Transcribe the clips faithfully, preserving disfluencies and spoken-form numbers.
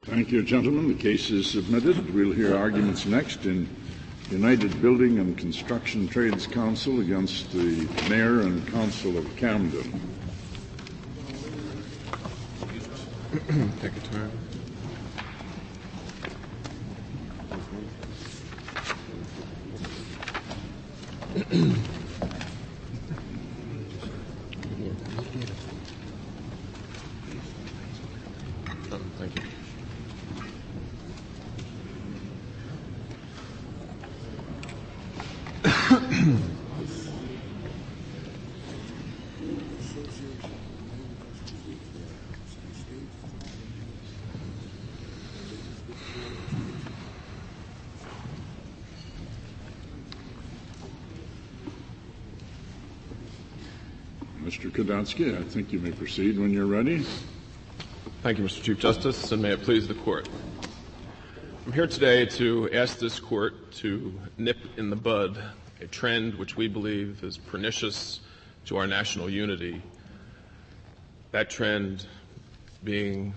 Thank you, gentlemen. The case is submitted. We'll hear arguments next in United Building and Construction Trades Council against the Mayor and Council of Camden. Take your turn. Oh, thank you. Mister Kudonsky, I think you may proceed when you're ready. Thank you, Mister Chief Justice, and may it please the Court. I'm here today to ask this Court to nip in the bud a trend which we believe is pernicious to our national unity. That trend being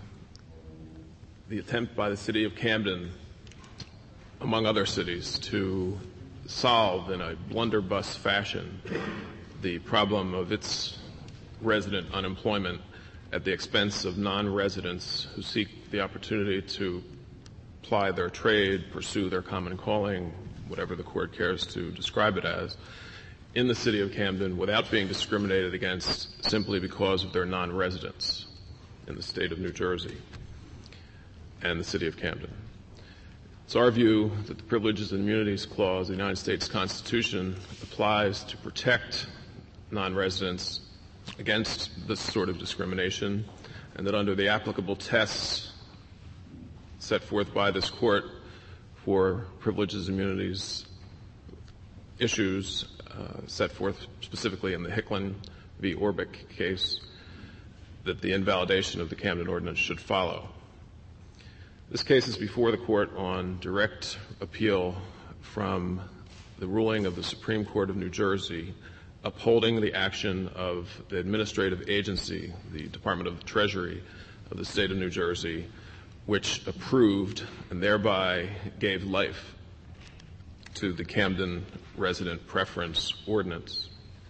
the attempt by the City of Camden, among other cities, to solve in a blunderbuss fashion the problem of its resident unemployment at the expense of non-residents who seek the opportunity to ply their trade, pursue their common calling, whatever the Court cares to describe it as, in the City of Camden without being discriminated against simply because of their non-residence in the state of New Jersey and the City of Camden. It's our view that the Privileges and Immunities Clause of the United States Constitution applies to protect non-residents against this sort of discrimination, and that under the applicable tests set forth by this Court for privileges and immunities issues uh, set forth specifically in the Hicklin v. Orbick case, that the invalidation of the Camden Ordinance should follow. This case is before the Court on direct appeal from the ruling of the Supreme Court of New Jersey upholding the action of the administrative agency, the Department of the Treasury of the state of New Jersey, which approved and thereby gave life to the Camden Resident Preference Ordinance.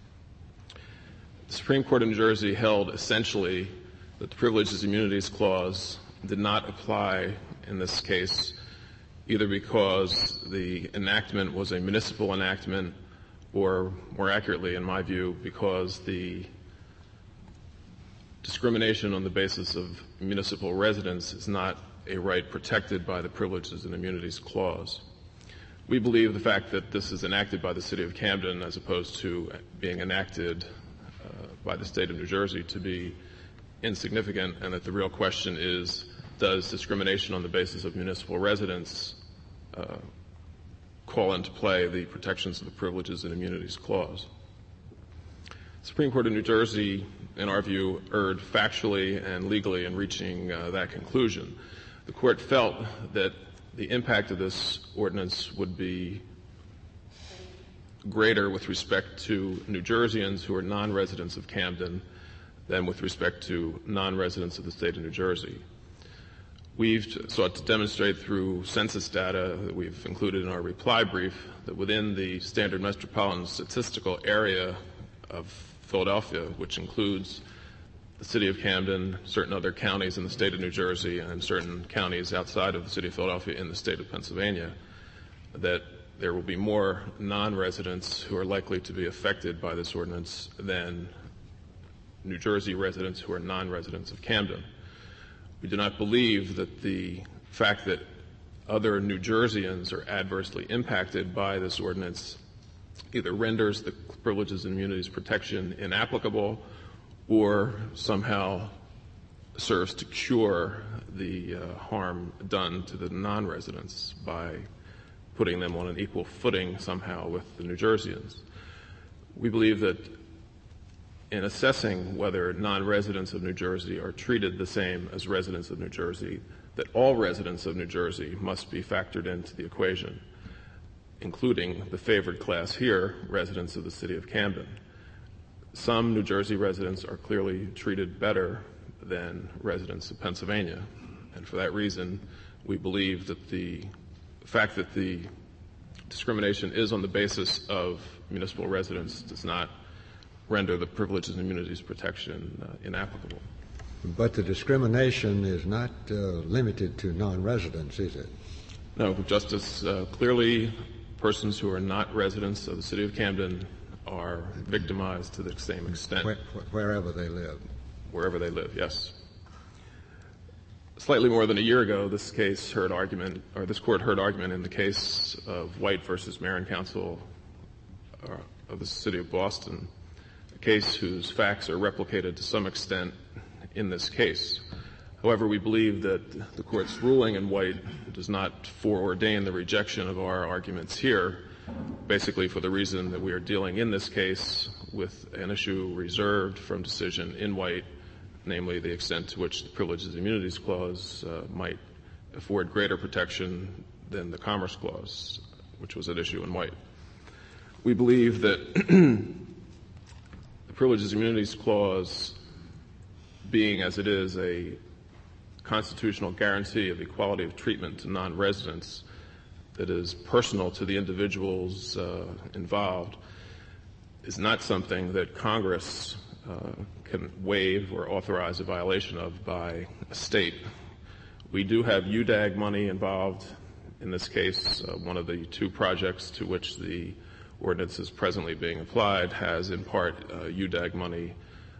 The Supreme Court of New Jersey held essentially that the Privileges and Immunities Clause did not apply in this case, either because the enactment was a municipal enactment, or more accurately, in my view, because the discrimination on the basis of municipal residence is not a right protected by the Privileges and Immunities Clause. We believe the fact that this is enacted by the City of Camden as opposed to being enacted uh, by the state of New Jersey to be insignificant, and that the real question is, does discrimination on the basis of municipal residence uh, call into play the protections of the Privileges and Immunities Clause? The Supreme Court of New Jersey, in our view, erred factually and legally in reaching uh, that conclusion. The Court felt that the impact of this ordinance would be greater with respect to New Jerseyans who are non-residents of Camden than with respect to non-residents of the state of New Jersey. We've sought to demonstrate through census data that we've included in our reply brief that within the standard metropolitan statistical area of Philadelphia, which includes the city of Camden, certain other counties in the state of New Jersey, and certain counties outside of the city of Philadelphia in the state of Pennsylvania, that there will be more non-residents who are likely to be affected by this ordinance than New Jersey residents who are non-residents of Camden. We do not believe that the fact that other New Jerseyans are adversely impacted by this ordinance either renders the Privileges and Immunities protection inapplicable or somehow serves to cure the uh, harm done to the non-residents by putting them on an equal footing somehow with the New Jerseyans. We believe that in assessing whether non-residents of New Jersey are treated the same as residents of New Jersey, that all residents of New Jersey must be factored into the equation, including the favored class here, residents of the city of Camden. Some New Jersey residents are clearly treated better than residents of Pennsylvania, And for that reason, we believe that the fact that the discrimination is on the basis of municipal residence does not render the Privileges and Immunities protection uh, inapplicable. But the discrimination is not uh, limited to non-residents, is it? No, Justice. Uh, clearly, persons who are not residents of the City of Camden are victimized to the same extent. Where, wherever they live. Wherever they live, yes. Slightly more than a year ago, this case heard argument, or this court heard argument in the case of White versus Mayor and Council uh, of the City of Boston, a case whose facts are replicated to some extent in this case. However, we believe that the court's ruling in White does not foreordain the rejection of our arguments here, basically for the reason that we are dealing in this case with an issue reserved from decision in White, namely the extent to which the Privileges and Immunities Clause uh, might afford greater protection than the Commerce Clause, which was at issue in White. We believe that the Privileges and Immunities Clause, being as it is a constitutional guarantee of equality of treatment to non-residents that is personal to the individuals uh, involved, is not something that Congress uh, can waive or authorize a violation of by a state. We do have U D A G money involved in this case. Uh, one of the two projects to which the ordinance is presently being applied has in part uh, U D A G money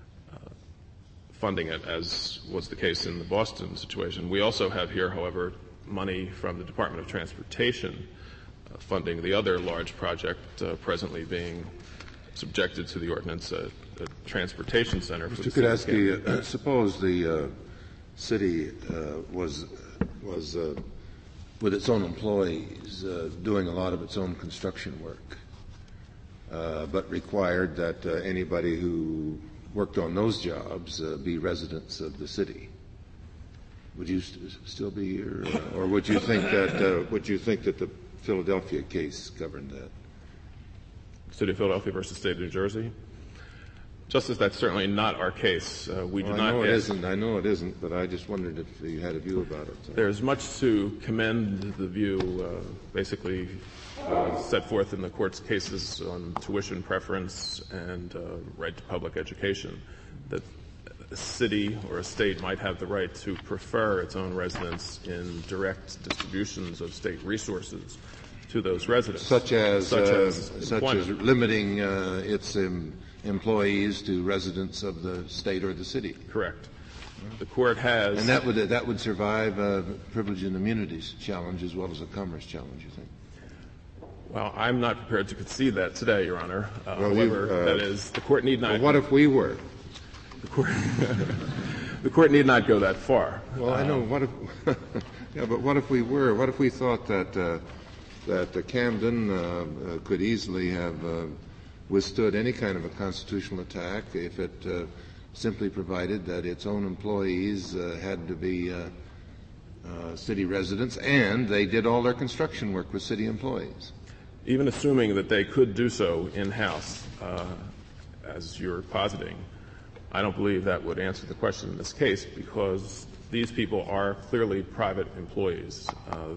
funding it, as was the case in the Boston situation. We also have here, however, money from the Department of Transportation uh, funding the other large project uh, presently being subjected to the ordinance, uh, the transportation center. Mister Kudaski, uh, suppose the uh, city uh, was was uh, with its own employees uh, doing a lot of its own construction work, uh, but required that uh, anybody who worked on those jobs uh, be residents of the city. Would you st- still be here, uh, or would you think that uh, would you think that the Philadelphia case governed that? City of Philadelphia versus State of New Jersey? Justice, that's certainly not our case. Uh, we well, do I not. know it ask, isn't. I know it isn't. But I just wondered if you had a view about it. So. There's much to commend the view, uh, basically uh, set forth in the court's cases on tuition preference and uh, right to public education, that a city or a state might have the right to prefer its own residents in direct distributions of state resources to those residents, such as such uh, as, such as limiting uh, its um, employees to residents of the state or the city. Correct. The court has, and that would uh, that would survive a privilege and immunities challenge as well as a commerce challenge, you think? Well, I'm not prepared to concede that today, Your Honor. Uh, well, however, uh, that is, the court need not. Well, what if we were? The court, the court need not go that far. Well, uh, I know. What if? yeah, but what if we were? What if we thought that uh, that uh, Camden uh, uh, could easily have uh, withstood any kind of a constitutional attack if it uh, simply provided that its own employees uh, had to be uh, uh, city residents and they did all their construction work with city employees? Even assuming that they could do so in-house, uh, as you're positing, I don't believe that would answer the question in this case, because these people are clearly private employees. Uh,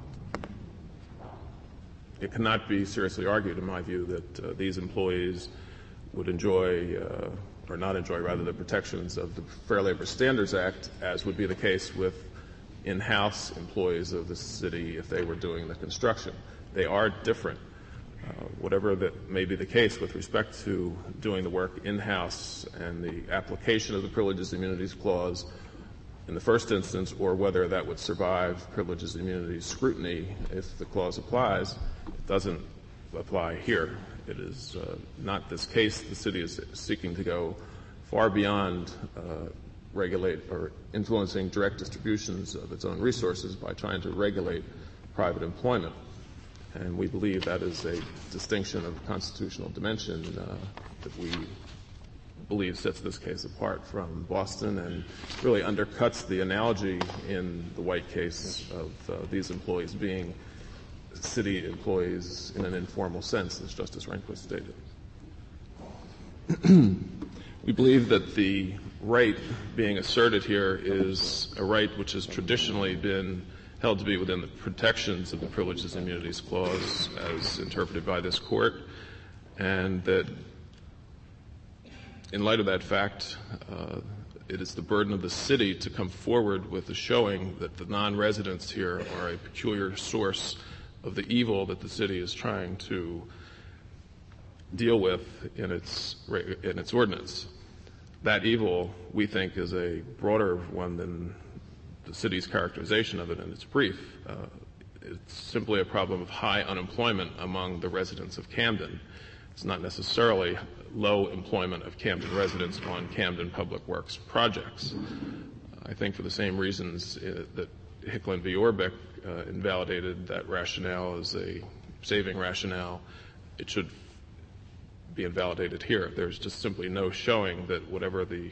it cannot be seriously argued, in my view, that uh, these employees would enjoy, uh, or not enjoy, rather, the protections of the Fair Labor Standards Act, as would be the case with in-house employees of the city if they were doing the construction. They are different. Uh, whatever that may be the case with respect to doing the work in-house and the application of the Privileges and Immunities Clause in the first instance, or whether that would survive Privileges and Immunities scrutiny if the clause applies, it doesn't apply here. It is uh, not this case. The city is seeking to go far beyond uh, regulate or influencing direct distributions of its own resources by trying to regulate private employment. And we believe that is a distinction of constitutional dimension uh, that we believe sets this case apart from Boston and really undercuts the analogy in the White case of uh, these employees being city employees in an informal sense, as Justice Rehnquist stated. We believe that the right being asserted here is a right which has traditionally been held to be within the protections of the Privileges and Immunities Clause as interpreted by this Court, and that in light of that fact, uh, it is the burden of the city to come forward with a showing that the non-residents here are a peculiar source of the evil that the city is trying to deal with in its in its ordinance. That evil, we think, is a broader one than the city's characterization of it in its brief. Uh, it's simply a problem of high unemployment among the residents of Camden. It's not necessarily low employment of Camden residents on Camden Public Works projects. I think for the same reasons uh, that Hicklin v. Orbeck uh, invalidated that rationale as a saving rationale, it should be invalidated here. There's just simply no showing that whatever the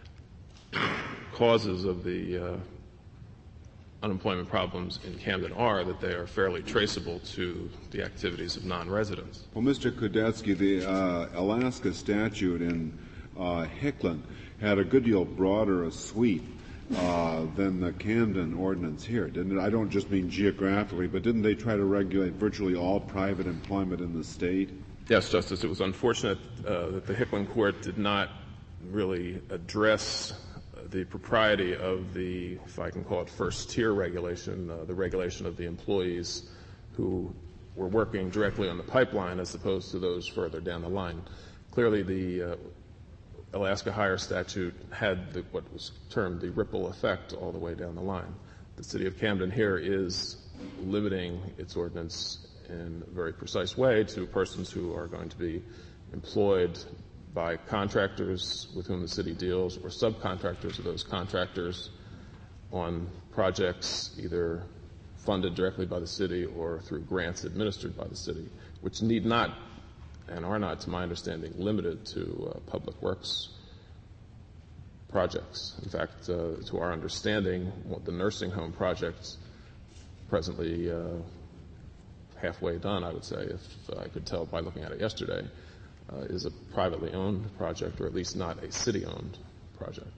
causes of the uh, unemployment problems in Camden are, that they are fairly traceable to the activities of non-residents. Well, Mister Kudetsky, the uh, Alaska statute in uh, Hicklin had a good deal broader a sweep uh, than the Camden ordinance here, didn't it? I don't just mean geographically, but didn't they try to regulate virtually all private employment in the state? Yes, Justice. It was unfortunate uh, that the Hicklin court did not really address the propriety of the, if I can call it, first-tier regulation, uh, the regulation of the employees who were working directly on the pipeline as opposed to those further down the line. Clearly, the uh, Alaska Hire statute had the, what was termed the ripple effect all the way down the line. The city of Camden here is limiting its ordinance in a very precise way to persons who are going to be employed by contractors with whom the city deals or subcontractors of those contractors on projects either funded directly by the city or through grants administered by the city, which need not and are not, to my understanding, limited to uh, public works projects. In fact, uh, to our understanding, the nursing home projects presently uh, halfway done, I would say, if I could tell by looking at it yesterday, Uh, is a privately owned project, or at least not a city-owned project.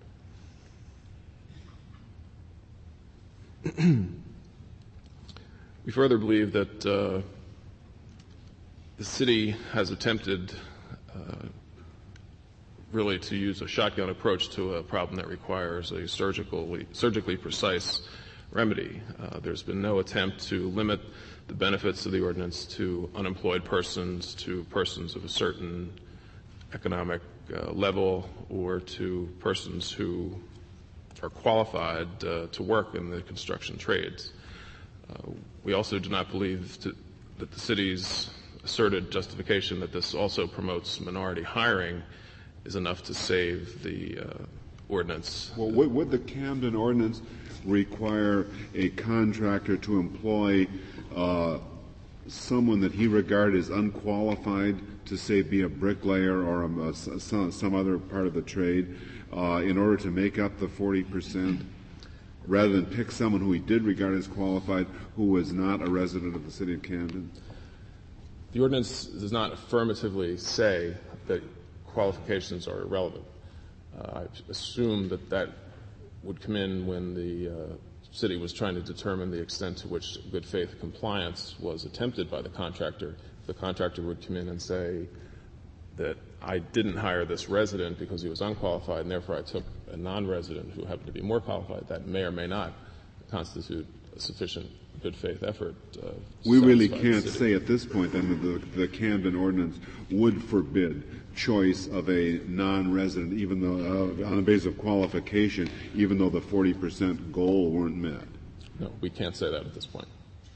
We further believe that uh, the city has attempted uh, really to use a shotgun approach to a problem that requires a surgically, surgically precise remedy. Uh, there's been no attempt to limit the benefits of the ordinance to unemployed persons, to persons of a certain economic uh, level, or to persons who are qualified uh, to work in the construction trades. Uh, we also do not believe to, that the city's asserted justification that this also promotes minority hiring is enough to save the uh, ordinance. Well, would, would the Camden ordinance require a contractor to employ uh, someone that he regarded as unqualified to, say, be a bricklayer or a, a, some, some other part of the trade uh, in order to make up the forty percent, rather than pick someone who he did regard as qualified who was not a resident of the city of Camden? The ordinance does not affirmatively say that qualifications are irrelevant. Uh, I assume that that would come in when the uh, city was trying to determine the extent to which good faith compliance was attempted by the contractor. The contractor would come in and say that I didn't hire this resident because he was unqualified, and therefore I took a non-resident who happened to be more qualified. That may or may not constitute a sufficient good faith effort. Uh, we really can't say at this point then that the, the Camden ordinance would forbid choice of a non-resident, even though uh, on the basis of qualification, even though the forty percent goal weren't met. No, we can't say that at this point.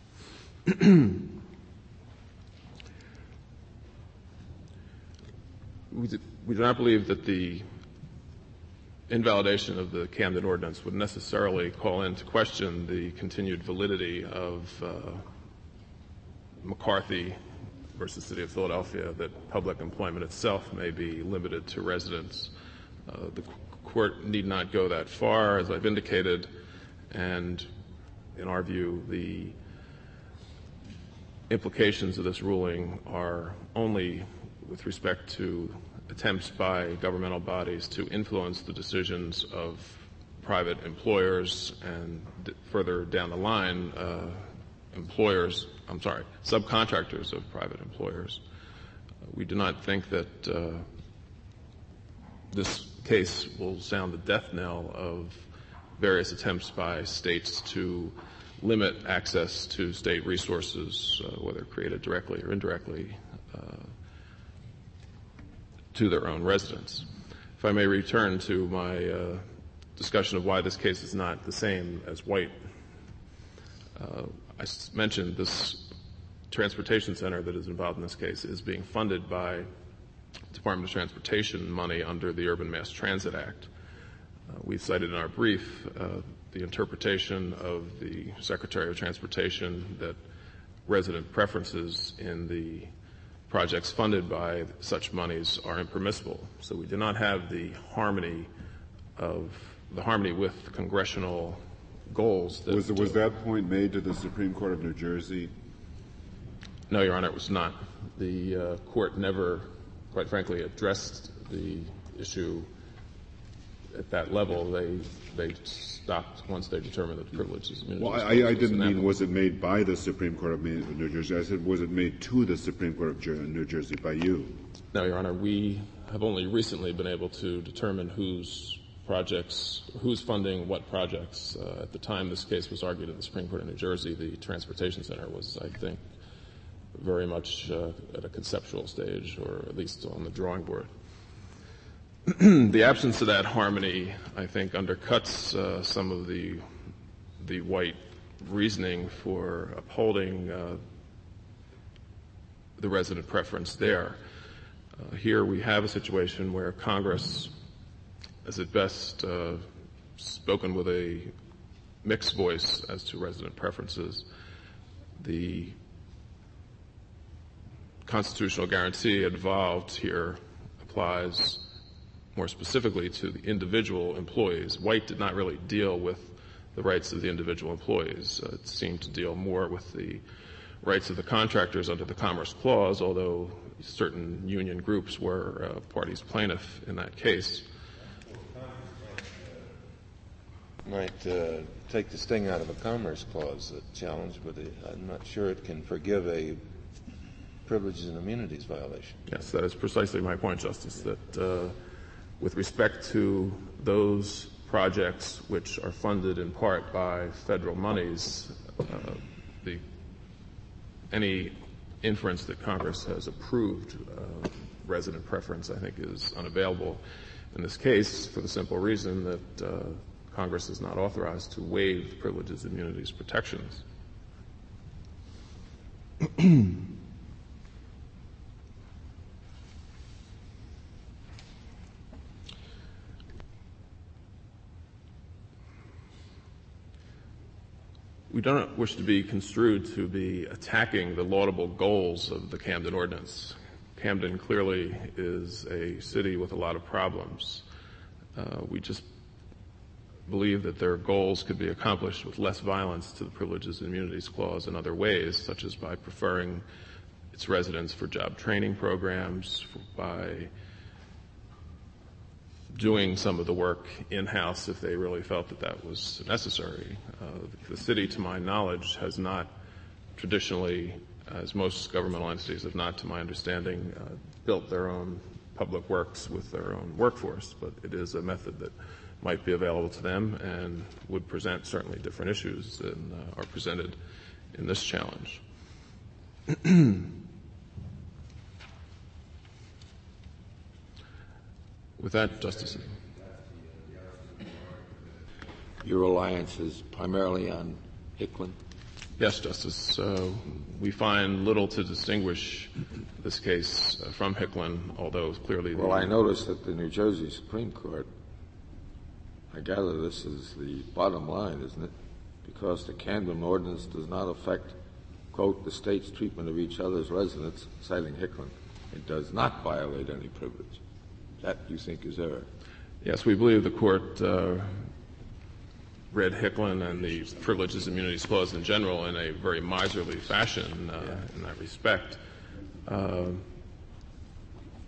we, do, we do not believe that the invalidation of the Camden ordinance would necessarily call into question the continued validity of uh, McCarthy versus City of Philadelphia, that public employment itself may be limited to residents. Uh, the court need not go that far, as I've indicated, and in our view, the implications of this ruling are only with respect to attempts by governmental bodies to influence the decisions of private employers and d- further down the line, uh, employers, I'm sorry, subcontractors of private employers. Uh, we do not think that uh, this case will sound the death knell of various attempts by states to limit access to state resources, uh, whether created directly or indirectly, uh, to their own residents. If I may return to my uh, discussion of why this case is not the same as White. Uh, I s- mentioned this transportation center that is involved in this case is being funded by Department of Transportation money under the Urban Mass Transit Act. Uh, we cited in our brief uh, the interpretation of the Secretary of Transportation that resident preferences in the projects funded by such monies are impermissible. So we do not have the harmony of the harmony with congressional goals. That, Was, was that point made to the Supreme Court of New Jersey? No, Your Honor, it was not. The uh, court never, quite frankly, addressed the issue at that level. They they stopped once they determined that the privileges. Well, I, I didn't mean was it made by the Supreme Court of New Jersey. I said was it made to the Supreme Court of New Jersey by you? No, Your Honor. We have only recently been able to determine whose projects, who's funding what projects. Uh, at the time this case was argued in the Supreme Court of New Jersey, the Transportation Center was, I think, very much uh, at a conceptual stage, or at least on the drawing board. The absence of that harmony, I think, undercuts uh, some of the the White reasoning for upholding uh, the resident preference there. Uh, here we have a situation where Congress, as at best, uh, spoken with a mixed voice as to resident preferences. The constitutional guarantee involved here applies more specifically to the individual employees. White did not really deal with the rights of the individual employees. Uh, it seemed to deal more with the rights of the contractors under the Commerce Clause, although certain union groups were uh, parties plaintiff in that case. Might uh, take the sting out of a Commerce Clause uh, challenge, but it, I'm not sure it can forgive a privileges and immunities violation. Yes, that is precisely my point, Justice, that uh, with respect to those projects which are funded in part by federal monies, uh, the, any inference that Congress has approved uh, resident preference, I think, is unavailable in this case for the simple reason that uh, Congress is not authorized to waive the privileges and immunities protections. We don't wish to be construed to be attacking the laudable goals of the Camden Ordinance. Camden clearly is a city with a lot of problems. Uh, we just believe that their goals could be accomplished with less violence to the Privileges and Immunities Clause in other ways, such as by preferring its residents for job training programs, by doing some of the work in-house if they really felt that that was necessary. Uh, the city, to my knowledge, has not traditionally, as most governmental entities have not, to my understanding, uh, built their own public works with their own workforce, but it is a method that might be available to them and would present certainly different issues than uh, are presented in this challenge. With that, Justice. Your reliance is primarily on Hicklin? Yes, Justice. Uh, we find little to distinguish this case uh, from Hicklin, although clearly... Well, I noticed that the New Jersey Supreme Court, I gather this is the bottom line, isn't it? Because the Camden Ordinance does not affect, quote, the state's treatment of each other's residents, citing Hicklin. It does not violate any privilege. That, you think, is error? Yes, we believe the Court uh, read Hicklin and the Privileges and Immunities Clause in general in a very miserly fashion uh, yeah. in that respect. Uh,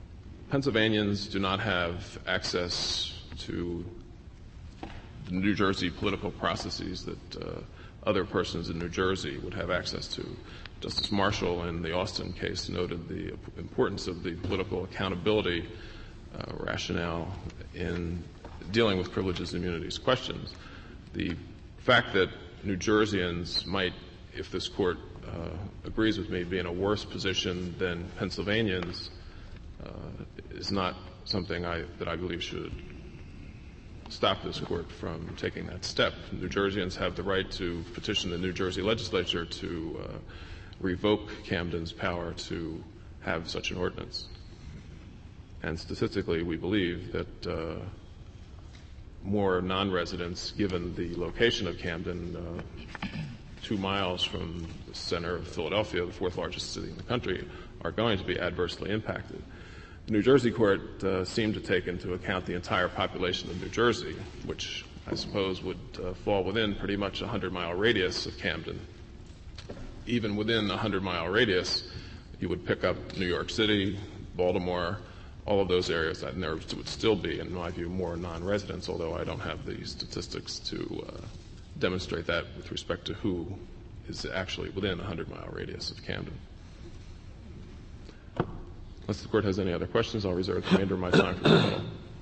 Pennsylvanians do not have access to the New Jersey political processes that uh, other persons in New Jersey would have access to. Justice Marshall in the Austin case noted the importance of the political accountability uh, rationale in dealing with privileges and immunities questions. The fact that New Jerseyans might, if this court uh, agrees with me, be in a worse position than Pennsylvanians uh, is not something I, that I believe should stop this court from taking that step. New Jerseyans have the right to petition the New Jersey legislature to uh, revoke Camden's power to have such an ordinance. And statistically, we believe that uh, more non-residents, given the location of Camden, uh, two miles from the center of Philadelphia, the fourth largest city in the country, are going to be adversely impacted. The New Jersey court uh, seemed to take into account the entire population of New Jersey, which I suppose would uh, fall within pretty much a hundred-mile radius of Camden. Even within a hundred-mile radius, you would pick up New York City, Baltimore, all of those areas, and there would still be, in my view, more non-residents, although I don't have the statistics to uh, demonstrate that with respect to who is actually within a hundred-mile radius of Camden. Unless the court has any other questions, I'll reserve the remainder of my time for rebuttal.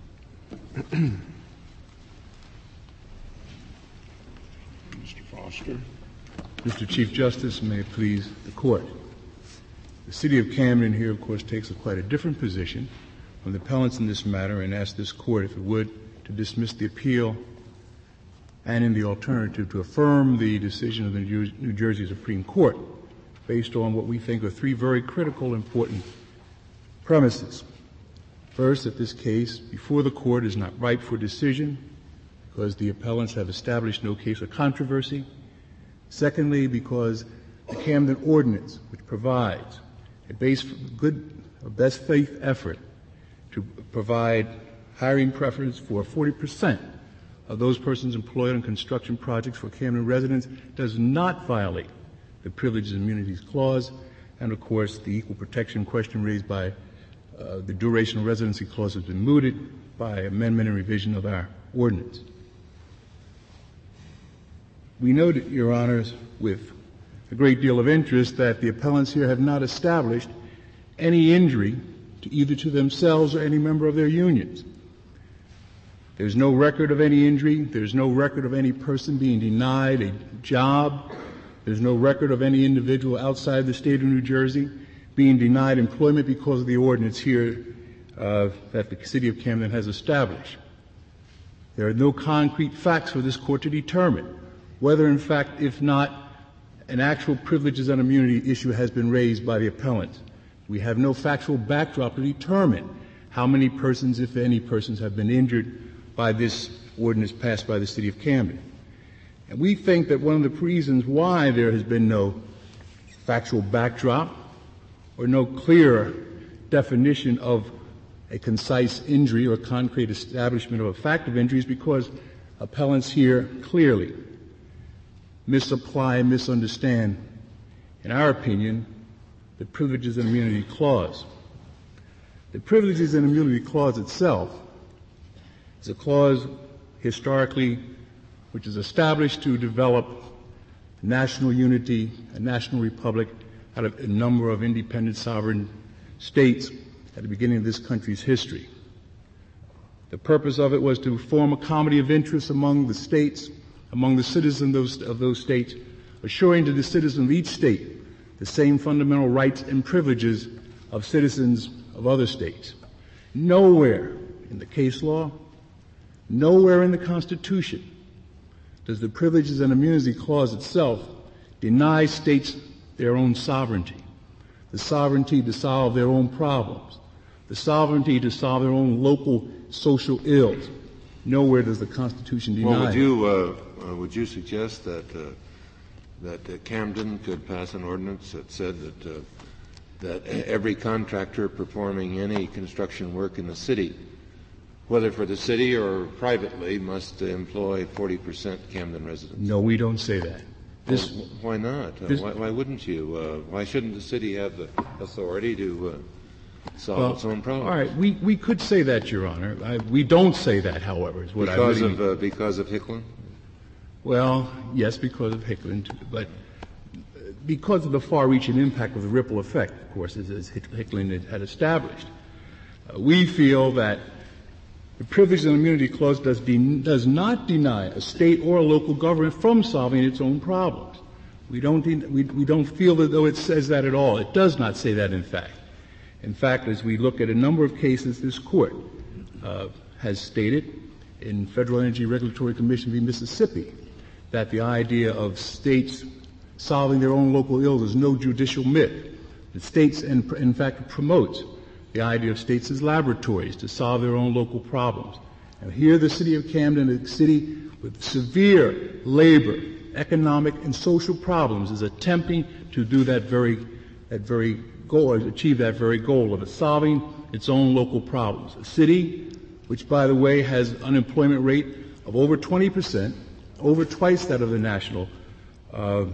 Mister Foster. Mister Chief Justice, may it please the court. The city of Camden here, of course, takes a quite a different position from the appellants in this matter and asks this court, if it would, to dismiss the appeal and, in the alternative, to affirm the decision of the New Jersey Supreme Court based on what we think are three very critical, important premises. First, that this case before the court is not ripe for decision because the appellants have established no case of controversy. Secondly, because the Camden Ordinance, which provides a base good, a best faith effort to provide hiring preference for forty percent of those persons employed on construction projects for Camden residents, does not violate the Privileges and Immunities Clause, and of course the equal protection question raised by uh, the duration of residency clause has been mooted by amendment and revision of our ordinance. We note, Your Honors, with a great deal of interest that the appellants here have not established any injury to either to themselves or any member of their unions. There's no record of any injury. There's no record of any person being denied a job. There's no record of any individual outside the state of New Jersey being denied employment because of the ordinance here uh, that the city of Camden has established. There are no concrete facts for this court to determine whether, in fact, if not, an actual privileges and immunity issue has been raised by the appellant. We have no factual backdrop to determine how many persons, if any persons, have been injured by this ordinance passed by the city of Camden. And we think that one of the reasons why there has been no factual backdrop or no clear definition of a concise injury or concrete establishment of a fact of injury is because appellants here clearly misapply and misunderstand, in our opinion, the Privileges and Immunity Clause. The Privileges and Immunity Clause itself is a clause historically which is established to develop national unity, a national republic out of a number of independent sovereign states at the beginning of this country's history. The purpose of it was to form a comity of interests among the states, among the citizens of those states, assuring to the citizens of each state the same fundamental rights and privileges of citizens of other states. Nowhere in the case law, nowhere in the Constitution does the Privileges and Immunity Clause itself deny states their own sovereignty, the sovereignty to solve their own problems, the sovereignty to solve their own local social ills. Nowhere does the Constitution deny Well, would it. you, uh, uh, would you suggest that uh, that uh, Camden could pass an ordinance that said that uh, that every contractor performing any construction work in the city, whether for the city or privately, must uh, employ forty percent Camden residents? No, we don't say that. This, well, why not? Uh, this, why, why wouldn't you? Uh, why shouldn't the city have the authority to uh, solve Well, its own problems. all right, we, we could say that, Your Honor. I, we don't say that, however, is what Because I really of uh, because of Hicklin? Well, yes, because of Hicklin, too, but because of the far-reaching impact of the ripple effect, of course, as, as Hicklin had established. Uh, we feel that the Privilege and Immunity Clause does, de- does not deny a state or a local government from solving its own problems. We don't, de- we, we don't feel that though it says that at all. It does not say that, in fact. In fact, as we look at a number of cases, this Court uh, has stated in Federal Energy Regulatory Commission v. Mississippi that the idea of states solving their own local ills is no judicial myth. The states, in, in fact, promotes the idea of states as laboratories to solve their own local problems. And here the city of Camden, a city with severe labor, economic, and social problems, is attempting to do that very, that very goal, or achieve that very goal of solving its own local problems. A city which, by the way, has unemployment rate of over twenty percent, over twice that of the national uh,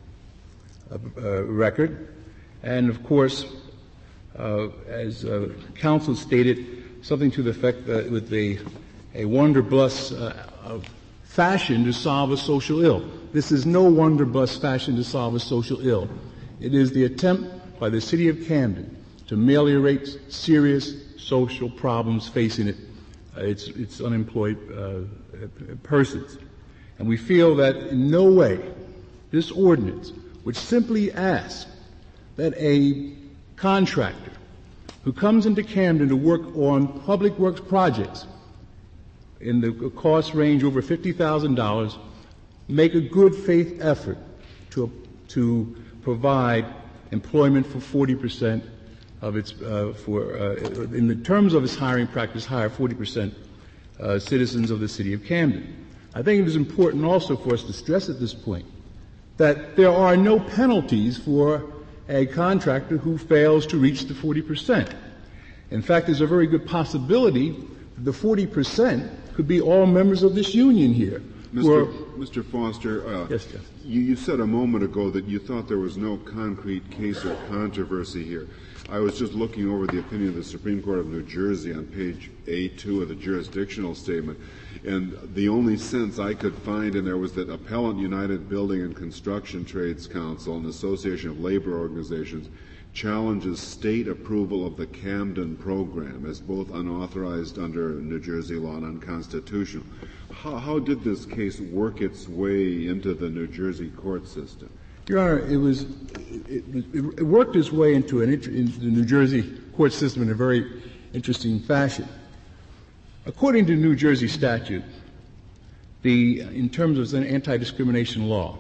uh, record. And, of course, uh, as uh, counsel stated, something to the effect that with a, a wonderblust uh, of fashion to solve a social ill. This is no wonderblust fashion to solve a social ill. It is the attempt by the city of Camden to ameliorate serious social problems facing it, uh, its, its unemployed uh, persons. And we feel that in no way this ordinance, which simply asks that a contractor who comes into Camden to work on public works projects in the cost range over fifty thousand dollars, make a good faith effort to, to provide employment for forty percent of its, uh, for, uh, in the terms of its hiring practice, hire forty percent uh, citizens of the city of Camden. I think it is important also for us to stress at this point that there are no penalties for a contractor who fails to reach the forty percent. In fact, there's a very good possibility that the forty percent could be all members of this union here. Mister Mister Foster, uh, yes, yes. You, you said a moment ago that you thought there was no concrete case or controversy here. I was just looking over the opinion of the Supreme Court of New Jersey on page A two of the jurisdictional statement, and the only sense I could find in there was that Appellant United Building and Construction Trades Council, an association of labor organizations, challenges state approval of the Camden program as both unauthorized under New Jersey law and unconstitutional. How, how did this case work its way into the New Jersey court system? Your Honor, it was it, it, it worked its way into, an, into the New Jersey court system in a very interesting fashion. According to New Jersey statute, the in terms of an anti-discrimination law,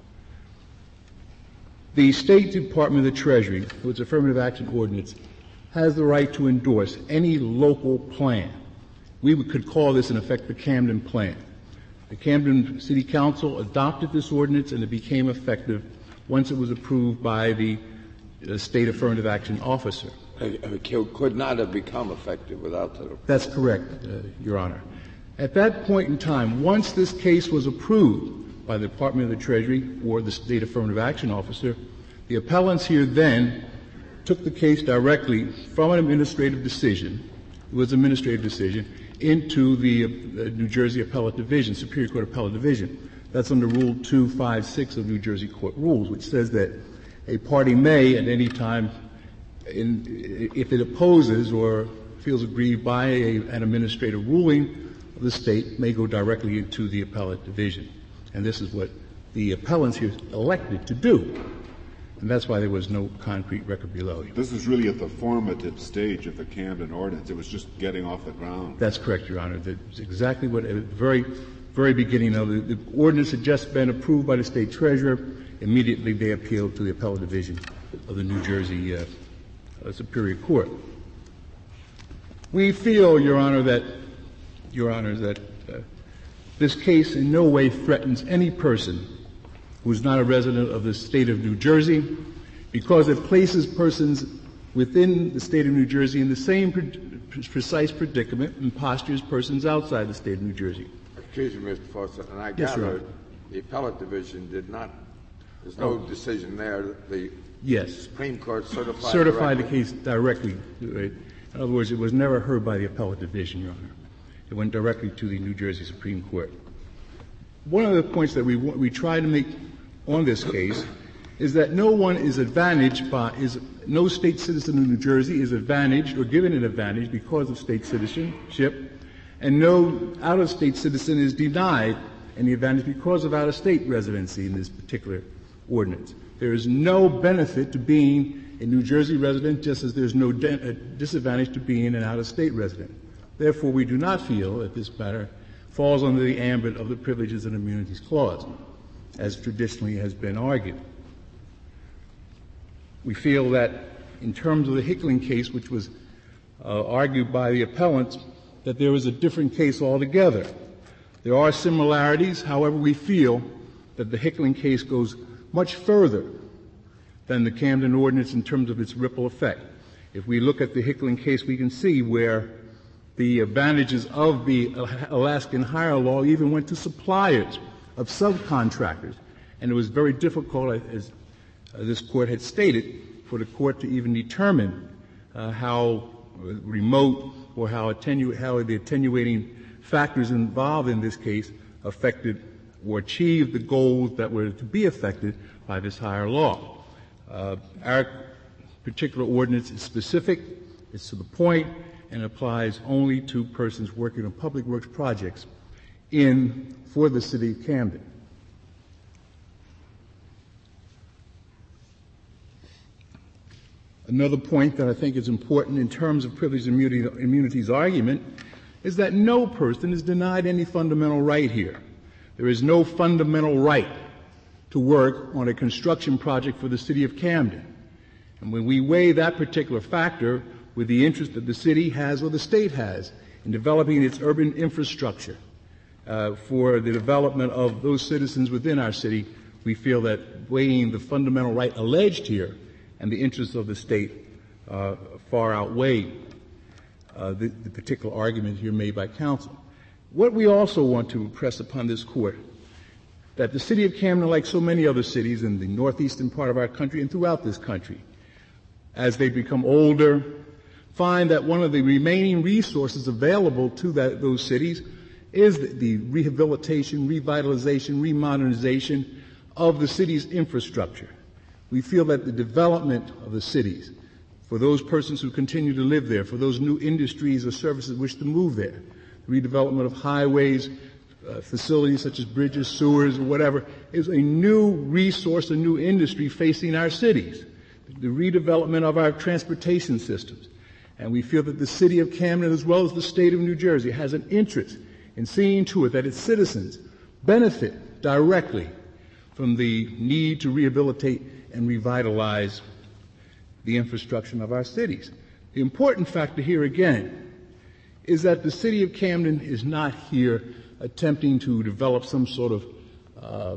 the State Department of the Treasury, with its affirmative action ordinance, has the right to endorse any local plan. We could call this, in effect, the Camden Plan. The Camden City Council adopted this ordinance, and it became effective once it was approved by the uh, State Affirmative Action Officer. It could not have become effective without that. That's correct, uh, Your Honor. At that point in time, once this case was approved by the Department of the Treasury or the State Affirmative Action Officer, the appellants here then took the case directly from an administrative decision, it was an administrative decision, into the uh, New Jersey Appellate Division, Superior Court Appellate Division. That's under Rule two fifty-six of New Jersey Court Rules, which says that a party may at any time, in, if it opposes or feels aggrieved by a, an administrative ruling of the state, may go directly into the Appellate Division. And this is what the appellants here elected to do. And that's why there was no concrete record below. This is really at the formative stage of the Camden ordinance. It was just getting off the ground. That's correct, Your Honor. That's exactly what, at the very, very beginning of the, the ordinance had just been approved by the State Treasurer. Immediately they appealed to the Appellate Division of the New Jersey uh, uh, Superior Court. We feel, Your Honor, that, Your Honor, that uh, this case in no way threatens any person who is not a resident of the state of New Jersey, because it places persons within the state of New Jersey in the same pre- precise predicament and posture as persons outside the state of New Jersey. Excuse me, Mister Foster, and I Yes, gather the Appellate Division did not There's no decision there. The Yes. Supreme Court certified Certified the directly. case directly. In other words, it was never heard by the appellate division, Your Honor. It went directly to the New Jersey Supreme Court. One of the points that we we try to make on this case is that no one is advantaged by is no state citizen in New Jersey is advantaged or given an advantage because of state citizenship, and no out-of-state citizen is denied any advantage because of out-of-state residency in this particular ordinance. There is no benefit to being a New Jersey resident, just as there's no de- disadvantage to being an out-of-state resident. Therefore, we do not feel that this matter falls under the ambit of the Privileges and Immunities Clause, as traditionally has been argued. We feel that in terms of the Hickling case, which was uh, argued by the appellants, that there was a different case altogether. There are similarities, however, we feel that the Hickling case goes much further than the Camden Ordinance in terms of its ripple effect. If we look at the Hickling case, we can see where the advantages of the Alaskan hire law even went to suppliers of subcontractors, and it was very difficult, as Uh, this court had stated, for the court to even determine uh, how remote or how, attenu- how the attenuating factors involved in this case affected or achieved the goals that were to be affected by this higher law. Uh, our particular ordinance is specific, it's to the point, and applies only to persons working on public works projects in for the city of Camden. Another point that I think is important in terms of privilege and immunity, immunities argument is that no person is denied any fundamental right here. There is no fundamental right to work on a construction project for the city of Camden. And when we weigh that particular factor with the interest that the city has or the state has in developing its urban infrastructure uh, for the development of those citizens within our city, we feel that weighing the fundamental right alleged here and the interests of the state uh, far outweigh uh, the, the particular argument here made by counsel. What we also want to impress upon this court, that the city of Camden, like so many other cities in the northeastern part of our country and throughout this country, as they become older, find that one of the remaining resources available to that, those cities is the, the rehabilitation, revitalization, remodernization of the city's infrastructure. We feel that the development of the cities, for those persons who continue to live there, for those new industries or services which to move there, the redevelopment of highways, uh, facilities such as bridges, sewers, or whatever, is a new resource, a new industry facing our cities. The redevelopment of our transportation systems. And we feel that the city of Camden, as well as the state of New Jersey, has an interest in seeing to it that its citizens benefit directly from the need to rehabilitate and revitalize the infrastructure of our cities. The important factor here again is that the city of Camden is not here attempting to develop some sort of, uh,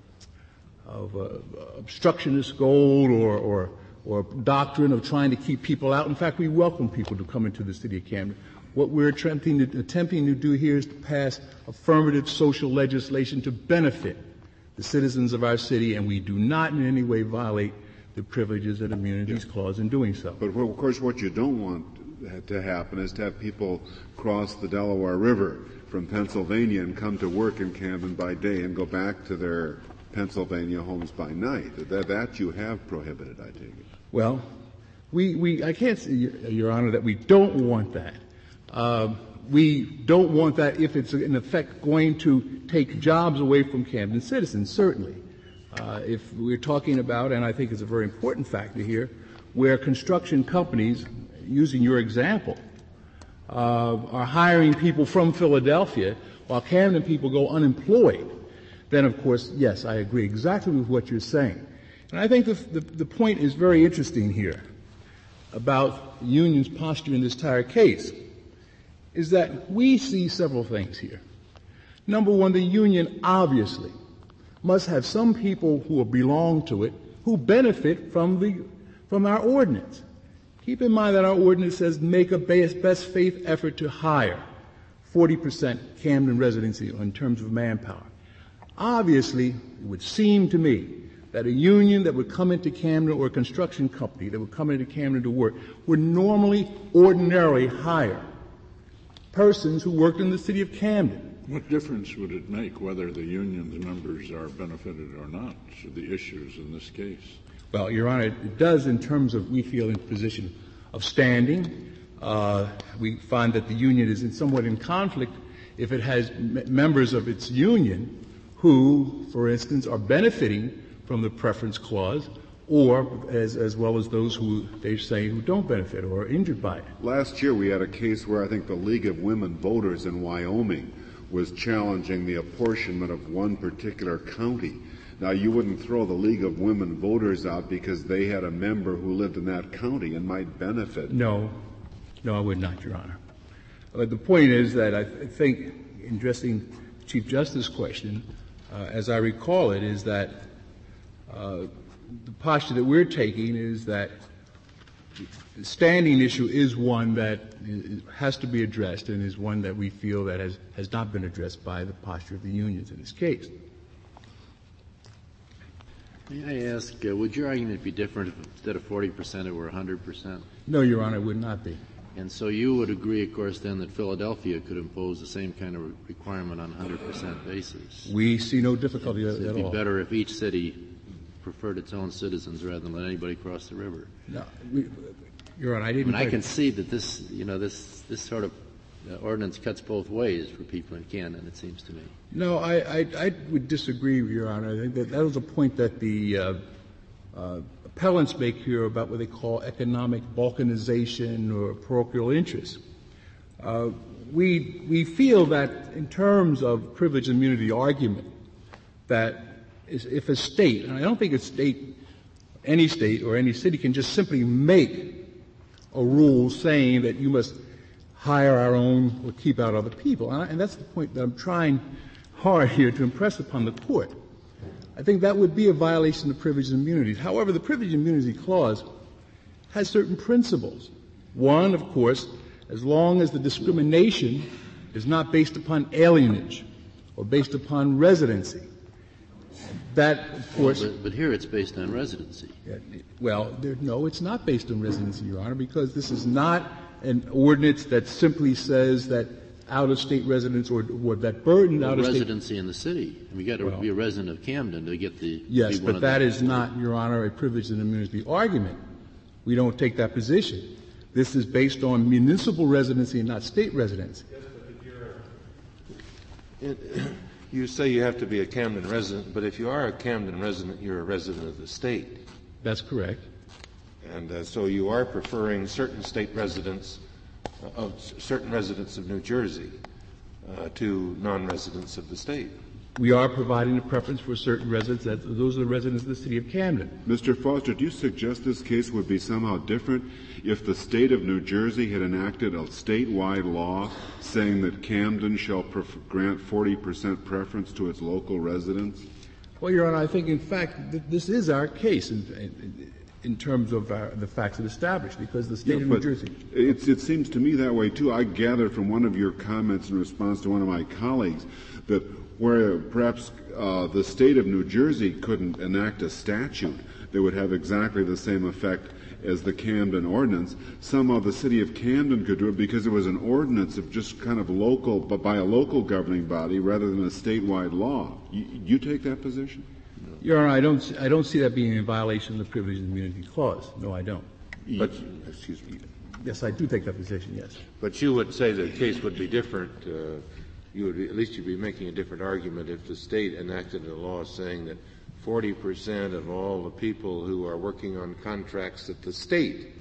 of uh, obstructionist goal or, or, or doctrine of trying to keep people out. In fact, we welcome people to come into the city of Camden. What we're attempting to, attempting to do here is to pass affirmative social legislation to benefit the citizens of our city, and we do not in any way violate the Privileges and Immunities yeah. Clause in doing so. But of course what you don't want to happen is to have people cross the Delaware River from Pennsylvania and come to work in Camden by day and go back to their Pennsylvania homes by night. That, that you have prohibited, I take it. Well, we, we I can't say, Your Honor, that we don't want that. Uh, We don't want that if it's in effect going to take jobs away from Camden citizens, certainly. Uh, if we're talking about, and I think it's a very important factor here, where construction companies, using your example, uh, are hiring people from Philadelphia while Camden people go unemployed, then of course, yes, I agree exactly with what you're saying. And I think the, the, the point is very interesting here about the union's posture in this entire case. Is that we see several things here. Number one, the union obviously must have some people who belong to it who benefit from the from our ordinance. Keep in mind that our ordinance says make a best, best faith effort to hire forty percent Camden residency in terms of manpower. Obviously, it would seem to me that a union that would come into Camden or a construction company that would come into Camden to work would normally, ordinarily hire persons who worked in the city of Camden. What difference would it make whether the union's members are benefited or not to the issues in this case? Well, Your Honor, it does in terms of, we feel, in position of standing. Uh, we find that the union is in somewhat in conflict if it has m- members of its union who, for instance, are benefiting from the preference clause, or as, as well as those who they say who don't benefit or are injured by it. Last year we had a case where I think the League of Women Voters in Wyoming was challenging the apportionment of one particular county. Now, you wouldn't throw the League of Women Voters out because they had a member who lived in that county and might benefit. No. No, I would not, Your Honor. But the point is that I th- think, in addressing the Chief Justice's question, uh, as I recall it, is that uh, the posture that we're taking is that the standing issue is one that is, has to be addressed and is one that we feel that has, has not been addressed by the posture of the unions in this case. May I ask, uh, would your argument be different if instead of forty percent it were one hundred percent? No, Your Honor, it would not be. And so you would agree, of course, then that Philadelphia could impose the same kind of requirement on a one hundred percent basis? We see no difficulty so at, it'd at be all. better if each city preferred its own citizens rather than let anybody cross the river. No, we, Your Honor, I didn't. I mean, I can see that this, you know, this this sort of uh, ordinance cuts both ways for people in Camden, it seems to me. No, I, I, I would disagree, Your Honor. I think that that was a point that the uh, uh, appellants make here about what they call economic balkanization or parochial interest. Uh, we we feel that in terms of privilege and immunity argument, that is, if a state, and I don't think a state, any state or any city can just simply make a rule saying that you must hire our own or keep out other people. And, I, and that's the point that I'm trying hard here to impress upon the court. I think that would be a violation of privilege and immunities. However, the privilege and immunity clause has certain principles. One, of course, as long as the discrimination is not based upon alienage or based upon residency. That, of course... Well, but, but here it's based on residency. Yeah, well, there, no, it's not based on residency, Your Honor, because this is not an ordinance that simply says that out-of-state residents or, or that burden well, out-of-state... residency in the city. We got to well, be a resident of Camden to get the... Yes, be one but that the, is not, Your Honor, a privilege and immunity argument. We don't take that position. This is based on municipal residency and not state residency. Yes, but if you're a, it, you say you have to be a Camden resident, but if you are a Camden resident, you're a resident of the state. That's correct. And uh, so you are preferring certain state residents, uh, of s- certain residents of New Jersey uh, to non-residents of the state. We are providing a preference for certain residents. That, those are the residents of the city of Camden. Mister Foster, do you suggest this case would be somehow different if the state of New Jersey had enacted a statewide law saying that Camden shall pref- grant forty percent preference to its local residents? Well, Your Honor, I think, in fact, th- this is our case in, in, in terms of our, the facts that established, because the state Yeah, of New but Jersey... It's, it seems to me that way, too. I gathered from one of your comments in response to one of my colleagues that where perhaps uh, the state of New Jersey couldn't enact a statute that would have exactly the same effect as the Camden ordinance, somehow the city of Camden could do it because it was an ordinance of just kind of local, but by a local governing body rather than a statewide law. You, you take that position? No. Your Honor, I don't, I don't see that being in violation of the Privilege and Immunity Clause. No, I don't. But, excuse me. Yes, I do take that position, yes. But you would say the case would be different. Uh, you would be, at least you'd be making a different argument if the state enacted a law saying that forty percent of all the people who are working on contracts that the state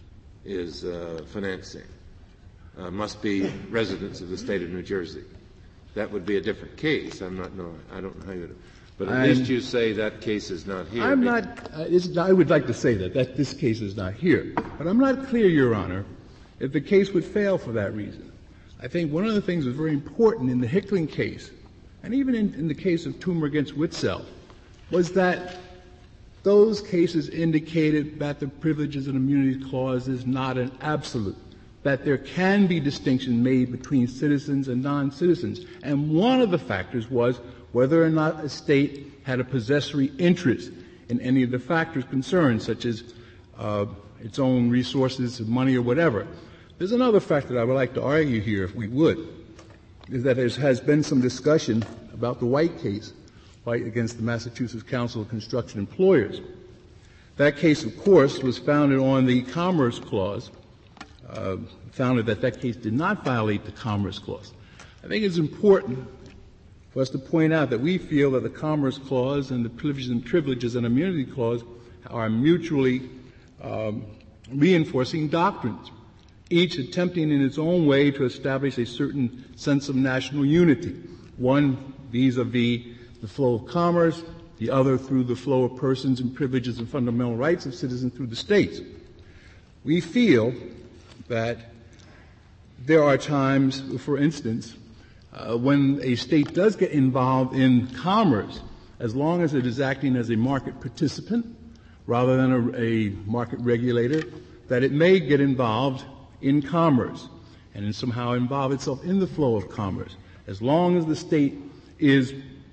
is uh, financing uh, must be residents of the state of New Jersey. That would be a different case. I'm not, no, I don't know how you would, but at I'm, least you say that case is not here. I'm not, uh, it's, I would like to say that, that this case is not here. But I'm not clear, Your Honor, if the case would fail for that reason. I think one of the things that's very important in the Hickling case, and even in, in the case of Toomer against Witzel, was that those cases indicated that the Privileges and Immunity Clause is not an absolute, that there can be distinction made between citizens and non-citizens. And one of the factors was whether or not a state had a possessory interest in any of the factors concerned, such as uh, its own resources, money, or whatever. There's another fact that I would like to argue here, if we would, is that there has been some discussion about the White case, White against the Massachusetts Council of Construction Employers. That case, of course, was founded on the Commerce Clause, uh, founded that that case did not violate the Commerce Clause. I think it's important for us to point out that we feel that the Commerce Clause and the Privileges and, Privileges and Immunity Clause are mutually um, reinforcing doctrines, each attempting in its own way to establish a certain sense of national unity, one vis-a-vis the flow of commerce, the other through the flow of persons and privileges and fundamental rights of citizens through the states. We feel that there are times, for instance, uh, when a state does get involved in commerce, as long as it is acting as a market participant rather than a, a market regulator, that it may get involved in commerce and somehow involve itself in the flow of commerce, as long as the state is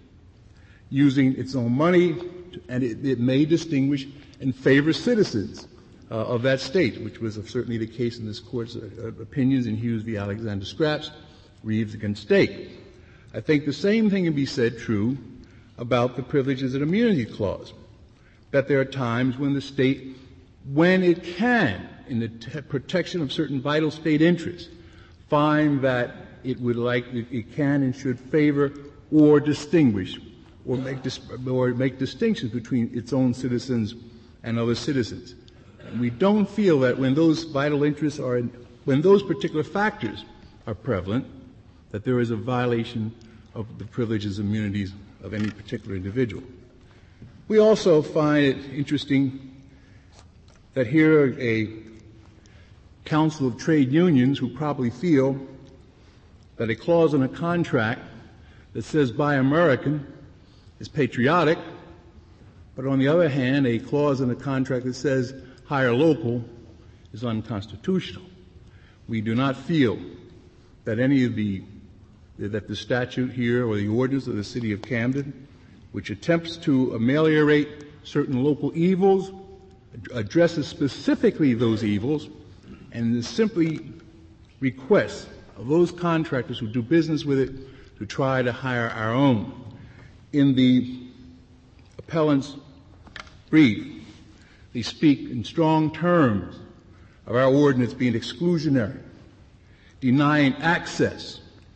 using its own money, and it, it may distinguish and favor citizens uh, of that state, which was certainly the case in this Court's uh, opinions in Hughes v. Alexander Scraps, Reeves against Stake. I think the same thing can be said true about the Privileges and Immunity Clause, that there are times when the state, when it can, in the t- protection of certain vital state interests, find that it would like, it, it can and should favor or distinguish or make, dis- or make distinctions between its own citizens and other citizens. And we don't feel that when those vital interests are, in, when those particular factors are prevalent, that there is a violation of the privileges and immunities of any particular individual. We also find it interesting that here a council of trade unions who probably feel that a clause in a contract that says buy American is patriotic, but on the other hand, a clause in a contract that says hire local is unconstitutional. We do not feel that any of the that the statute here or the ordinance of the City of Camden, which attempts to ameliorate certain local evils, addresses specifically those evils, and simply requests of those contractors who do business with it to try to hire our own. In the appellant's brief, they speak in strong terms of our ordinance being exclusionary, denying access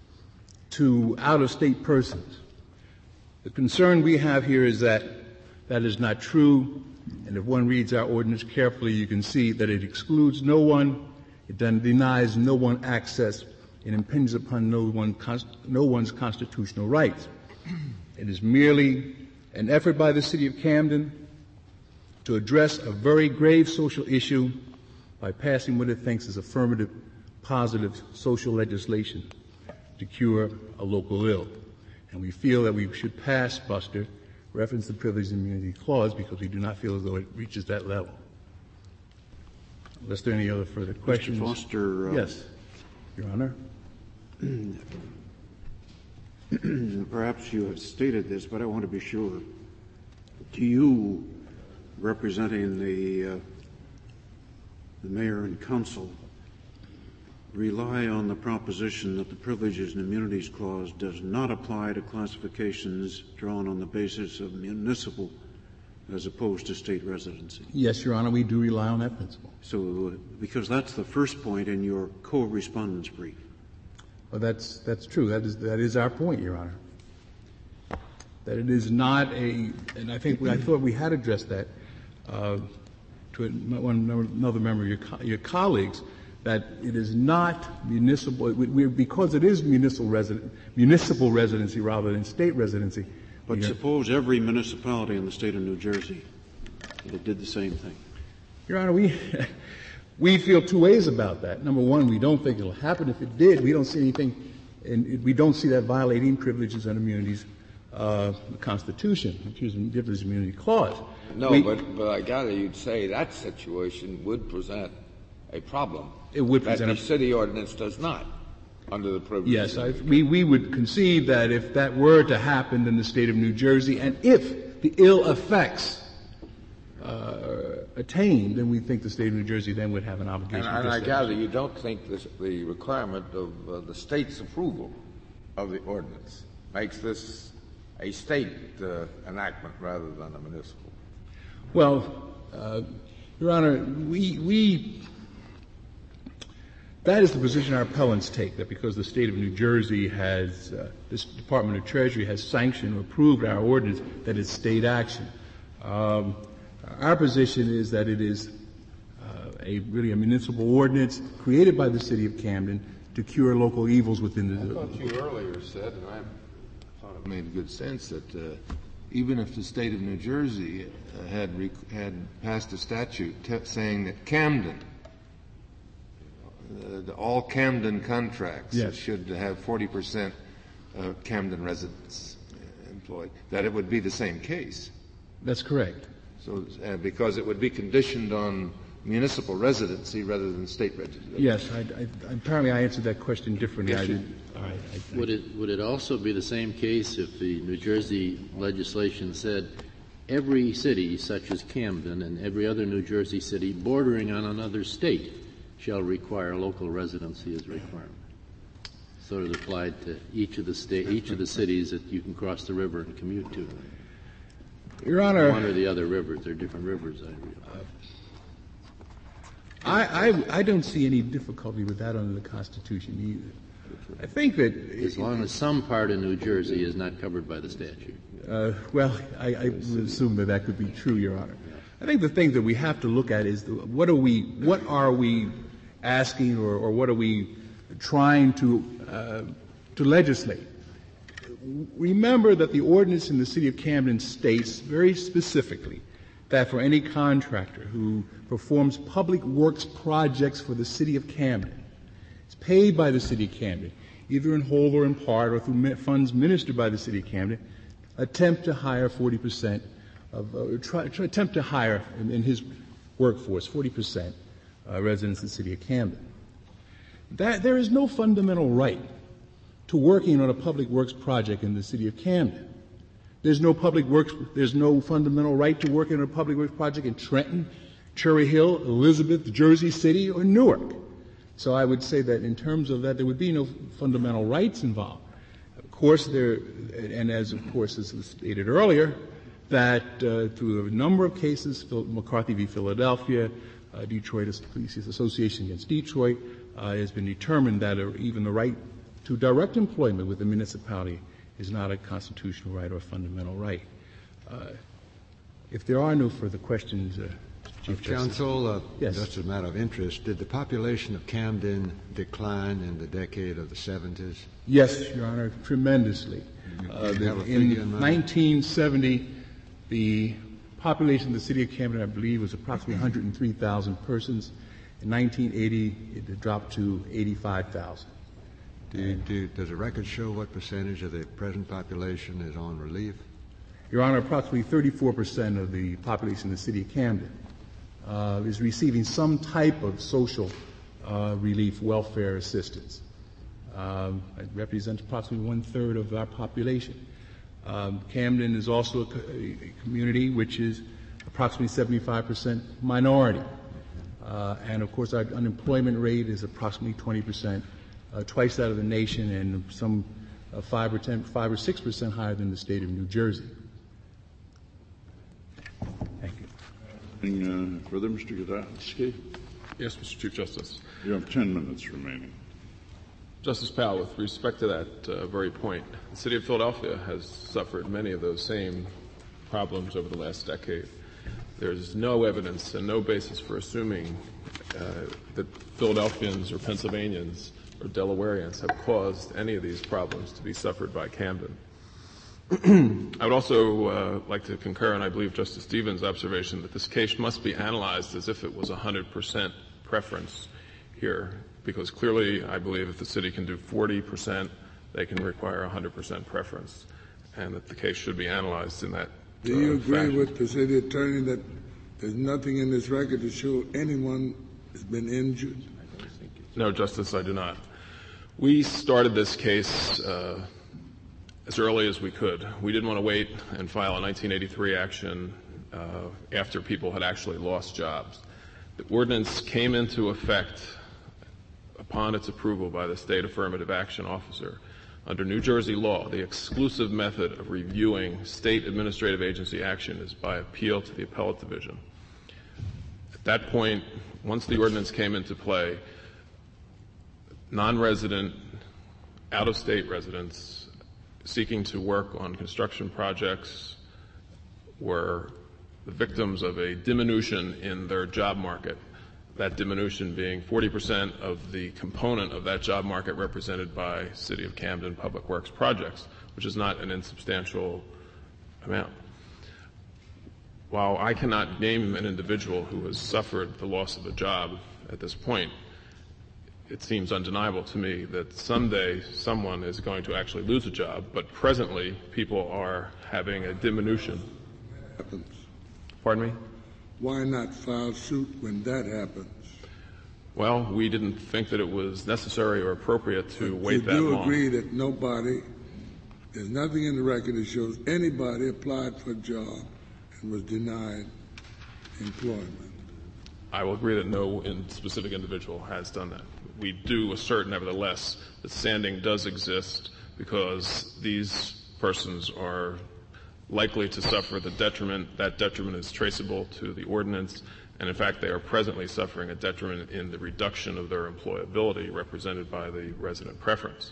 to out-of-state persons. The concern we have here is that that is not true, and if one reads our ordinance carefully, you can see that it excludes no one, it then denies no one access, it impinges upon no, one const- no one's constitutional rights. It is merely an effort by the City of Camden to address a very grave social issue by passing what it thinks is affirmative, positive social legislation to cure a local ill. And we feel that we should pass, Buster, reference the Privilege and Immunity Clause because we do not feel as though it reaches that level. Unless there are any other further questions. Mister Foster. Uh, yes, Your Honor. Perhaps you have stated this, but I want to be sure. Do you, representing the, uh, the mayor and council, rely on the proposition that the Privileges and Immunities Clause does not apply to classifications drawn on the basis of municipal as opposed to state residency? Yes, Your Honor, we do rely on that principle. So, because that's the first point in your co-respondent's brief. Well, that's that's true. That is that is our point, Your Honor. That it is not a, and I think we, I thought we had addressed that uh, to a, one another member of your co- your colleagues, that it is not municipal we, we, because it is municipal resident municipal residency rather than state residency. But suppose every municipality in the state of New Jersey that did the same thing. Your Honor, we we feel two ways about that. Number one, we don't think it'll happen. If it did, we don't see anything, and we don't see that violating privileges and immunities of the Constitution, which is the Privileges and Immunity Clause. No, we, but but I gather you'd say that situation would present a problem. It would that present the a city ordinance does not, under the privilege. Yes, I, we we would concede that if that were to happen in the state of New Jersey, and if the ill effects uh, attained, then we think the state of New Jersey then would have an obligation. And, to and I that. gather you don't think this, the requirement of uh, the state's approval of the ordinance makes this a state uh, enactment rather than a municipal. Well, uh, Your Honor, we, we that is the position our appellants take, that because the state of New Jersey has, uh, this Department of Treasury has sanctioned or approved our ordinance, that it's state action. Um, our position is that it is uh, a really a municipal ordinance created by the city of Camden to cure local evils within the. I thought you earlier said, and I thought it made good sense, that uh, even if the state of New Jersey uh, had rec- had passed a statute t- saying that Camden, uh, the, all Camden contracts yes. should have forty percent uh, Camden residents uh, employed, that it would be the same case. That's correct. So, uh, because it would be conditioned on municipal residency rather than state residency. Yes, I, I, apparently I answered that question differently. Yes, I you- did. I, I, Would it, would it also be the same case if the New Jersey legislation said every city such as Camden and every other New Jersey city bordering on another state shall require local residency as a requirement? Sort of applied to each of the sta- each of the cities that you can cross the river and commute to. Your Honor, one or the other rivers. They're different rivers, I realize. I, I, I don't see any difficulty with that under the Constitution either. I think that as long as some part of New Jersey is not covered by the statute. Uh, well, I, I would assume that that could be true, Your Honor. I think the thing that we have to look at is the, what are we what are we asking or, or what are we trying to uh, to legislate? Remember that the ordinance in the city of Camden states very specifically that for any contractor who performs public works projects for the city of Camden, is paid by the city of Camden, either in whole or in part or through funds ministered by the city of Camden, attempt to hire forty percent of, uh, try, try, attempt to hire in, in his workforce forty percent uh, residents of the city of Camden. That, there is no fundamental right to working on a public works project in the city of Camden. There's no public works, there's no fundamental right to work on a public works project in Trenton, Cherry Hill, Elizabeth, Jersey City, or Newark. So I would say that in terms of that, there would be no fundamental rights involved. Of course, there, and as of course as was stated earlier, that uh, through a number of cases, Phil, McCarthy v. Philadelphia, uh, Detroit Police Association against Detroit, uh, has been determined that uh, even the right to direct employment with the municipality is not a constitutional right or a fundamental right. Uh, if there are no further questions, uh, Chief Justice. Counsel, uh, yes. just as a matter of interest, did the population of Camden decline in the decade of the seventies? Yes, Your Honor, tremendously. Uh, the, in, in nineteen seventy, the population of the city of Camden, I believe, was approximately one hundred three thousand persons. In nineteen eighty, it dropped to eighty-five thousand. Do, do, does the record show what percentage of the present population is on relief? Your Honor, approximately thirty-four percent of the population of the city of Camden uh, is receiving some type of social uh, relief welfare assistance. Um, it represents approximately one-third of our population. Um, Camden is also a, co- a community which is approximately seventy-five percent minority. Uh, and, of course, our unemployment rate is approximately twenty percent. Uh, twice that of the nation, and some uh, five or ten, five or six percent higher than the state of New Jersey. Thank you. Anything uh, further, Mister Gdansky? Yes, Mister Chief Justice. You have ten minutes remaining. Justice Powell, with respect to that uh, very point, the city of Philadelphia has suffered many of those same problems over the last decade. There's no evidence and no basis for assuming uh, that Philadelphians or Pennsylvanians or Delawareans have caused any of these problems to be suffered by Camden. I would also uh, like to concur, and I believe Justice Stevens' observation, that this case must be analyzed as if it was one hundred percent preference here, because clearly I believe if the city can do forty percent, they can require one hundred percent preference, and that the case should be analyzed in that Do you uh, agree fashion. with the city attorney that there's nothing in this record to show anyone has been injured? No, Justice, I do not. We started this case uh, as early as we could. We didn't want to wait and file a nineteen eighty-three action uh, after people had actually lost jobs. The ordinance came into effect upon its approval by the state affirmative action officer. Under New Jersey law, the exclusive method of reviewing state administrative agency action is by appeal to the appellate division. At that point, once the ordinance came into play, non-resident, out-of-state residents seeking to work on construction projects were the victims of a diminution in their job market, that diminution being forty percent of the component of that job market represented by City of Camden Public Works projects, which is not an insubstantial amount. While I cannot name an individual who has suffered the loss of a job at this point, it seems undeniable to me that someday someone is going to actually lose a job, but presently people are having a diminution. Happens. Pardon me? Why not file suit when that happens? Well, we didn't think that it was necessary or appropriate to but wait that long. You do agree that nobody, there's nothing in the record that shows anybody applied for a job and was denied employment. I will agree that no in specific individual has done that. We do assert, nevertheless, that standing does exist because these persons are likely to suffer the detriment. That detriment is traceable to the ordinance, and in fact they are presently suffering a detriment in the reduction of their employability represented by the resident preference.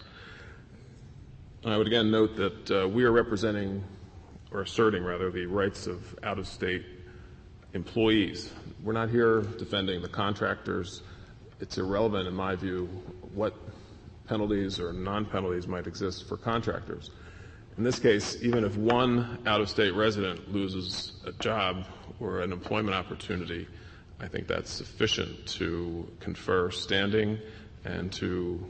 I would again note that uh, we are representing, or asserting rather, the rights of out-of-state employees. We're not here defending the contractors. It's irrelevant, in my view, what penalties or non-penalties might exist for contractors. In this case, even if one out-of-state resident loses a job or an employment opportunity, I think that's sufficient to confer standing and to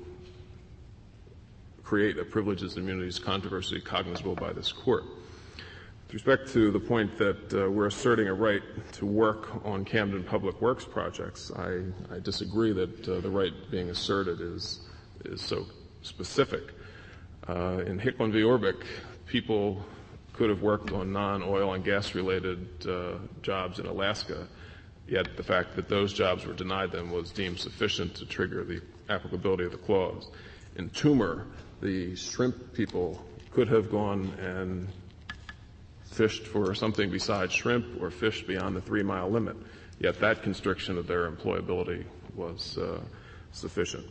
create a privileges and immunities controversy cognizable by this court. With respect to the point that uh, we're asserting a right to work on Camden Public Works projects, I, I disagree that uh, the right being asserted is, is so specific. Uh, in Hicklin v. Orbick, people could have worked on non-oil and gas-related uh, jobs in Alaska, yet the fact that those jobs were denied them was deemed sufficient to trigger the applicability of the clause. In Toomer, the shrimp people could have gone and fished for something besides shrimp or fished beyond the three-mile limit, yet that constriction of their employability was uh, sufficient.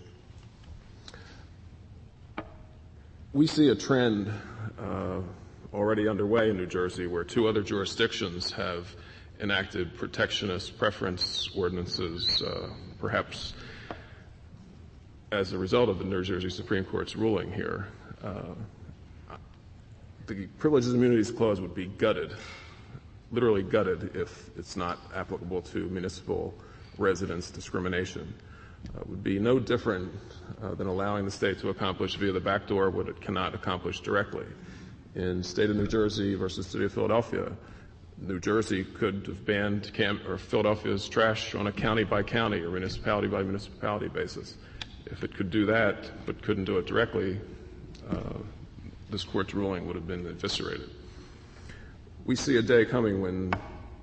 We see a trend uh, already underway in New Jersey where two other jurisdictions have enacted protectionist preference ordinances, uh, perhaps as a result of the New Jersey Supreme Court's ruling here. Uh, the Privileges and Immunities Clause would be gutted, literally gutted, if it's not applicable to municipal residence discrimination. Uh, would be no different uh, than allowing the state to accomplish via the back door what it cannot accomplish directly. In state of New Jersey versus city of Philadelphia, New Jersey could have banned Cam- or Philadelphia's trash on a county by county or municipality by municipality basis. If it could do that but couldn't do it directly, uh, this court's ruling would have been eviscerated. We see a day coming when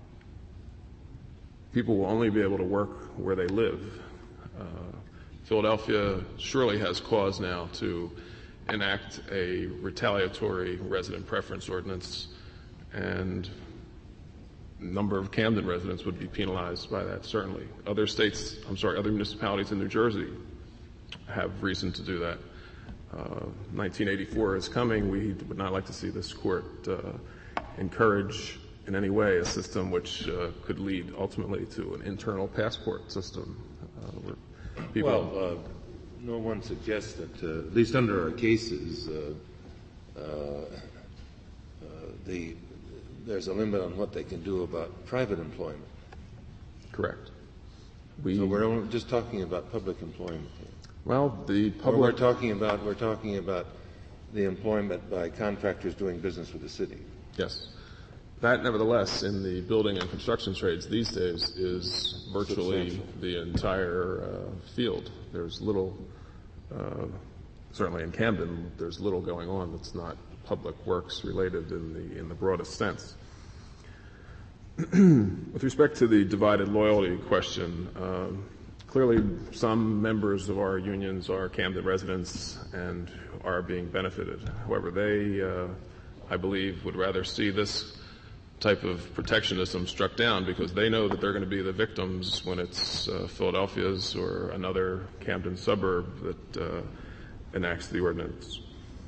people will only be able to work where they live. Uh, Philadelphia surely has cause now to enact a retaliatory resident preference ordinance, and a number of Camden residents would be penalized by that, certainly. Other states, I'm sorry, other municipalities in New Jersey have reason to do that. Uh, nineteen eighty-four is coming. We would not like to see this court uh, encourage in any way a system which uh, could lead ultimately to an internal passport system. Uh, where people well, uh, no one suggests that, uh, at least under our cases, uh, uh, uh, the, there's a limit on what they can do about private employment. Correct. We, so we're only just talking about public employment here. Well, the public. Well, we're talking about we're talking about the employment by contractors doing business with the city. Yes. That, nevertheless, in the building and construction trades these days is virtually the entire uh, field. There's little, uh, certainly in Camden, there's little going on that's not public works related in the in the broadest sense. With respect to the divided loyalty question, um, clearly some members of our unions are Camden residents and are being benefited. However, they, uh, I believe, would rather see this type of protectionism struck down because they know that they're going to be the victims when it's uh, Philadelphia's or another Camden suburb that uh, enacts the ordinance.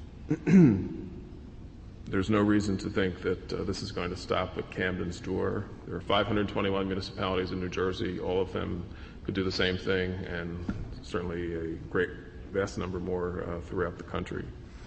There's no reason to think that uh, this is going to stop at Camden's door. There are five hundred twenty-one municipalities in New Jersey. All of them could do the same thing, and certainly a great, vast number more uh, throughout the country.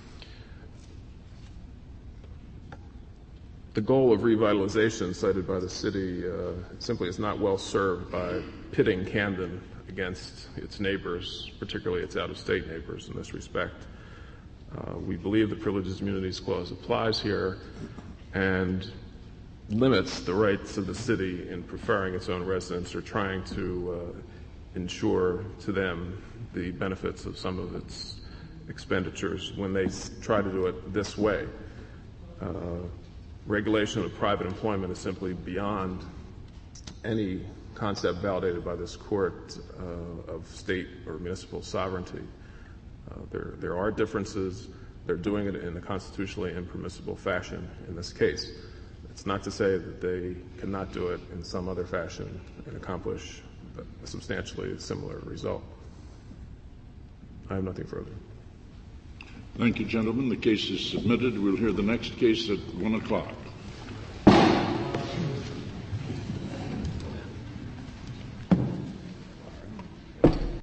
The goal of revitalization cited by the city uh, simply is not well served by pitting Camden against its neighbors, particularly its out-of-state neighbors in this respect. Uh, we believe the Privileged Immunities Clause applies here and limits the rights of the city in preferring its own residents or trying to uh, ensure to them the benefits of some of its expenditures when they s- try to do it this way. Uh, regulation of private employment is simply beyond any concept validated by this court uh, of state or municipal sovereignty. Uh, there, there are differences. They're doing it in a constitutionally impermissible fashion in this case. It's not to say that they cannot do it in some other fashion and accomplish a substantially similar result. I have nothing further. Thank you, gentlemen. The case is submitted. We'll hear the next case at one o'clock.